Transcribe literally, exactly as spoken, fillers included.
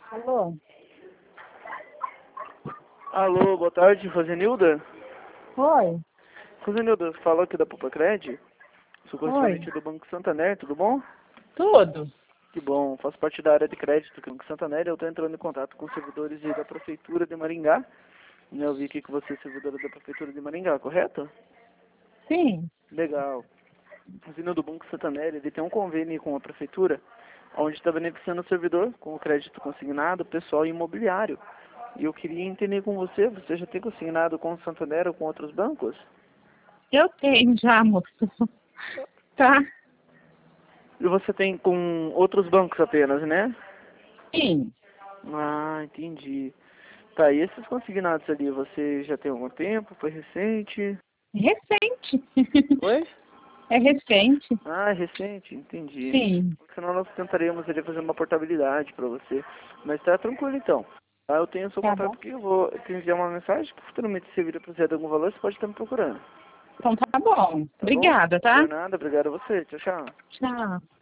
Alô? Alô, boa tarde, Rosenilda? Oi? Rosenilda, fala aqui da Popacred, sou Oi? correspondente do Banco Santander, tudo bom? Tudo? Que bom, faço parte da área de crédito do Banco Santander, eu estou entrando em contato com os servidores aí da Prefeitura de Maringá. Eu vi aqui que você é servidora da Prefeitura de Maringá, correto? Sim. Legal. Vindo do Banco Santander, ele tem um convênio com a Prefeitura, onde está beneficiando o servidor com o crédito consignado, pessoal e imobiliário. E eu queria entender com você, você já tem consignado com o Santander ou com outros bancos? Eu tenho já, moço. Tá? E você tem com outros bancos apenas, né? Sim. Ah, entendi. Tá, e esses consignados ali, você já tem algum tempo? Foi recente? Recente. Oi? É recente. Ah, é recente, entendi. Sim. Senão nós tentaremos ali fazer uma portabilidade para você. Mas tá tranquilo então. Ah, eu tenho o seu Tá contato bom. aqui, eu vou te enviar uma mensagem que futuramente se vir a precisar de algum valor, você pode estar me procurando. Então tá bom. Tá bom? Obrigada, tá? Por nada, obrigado a você. Tchau, tchau. Tchau.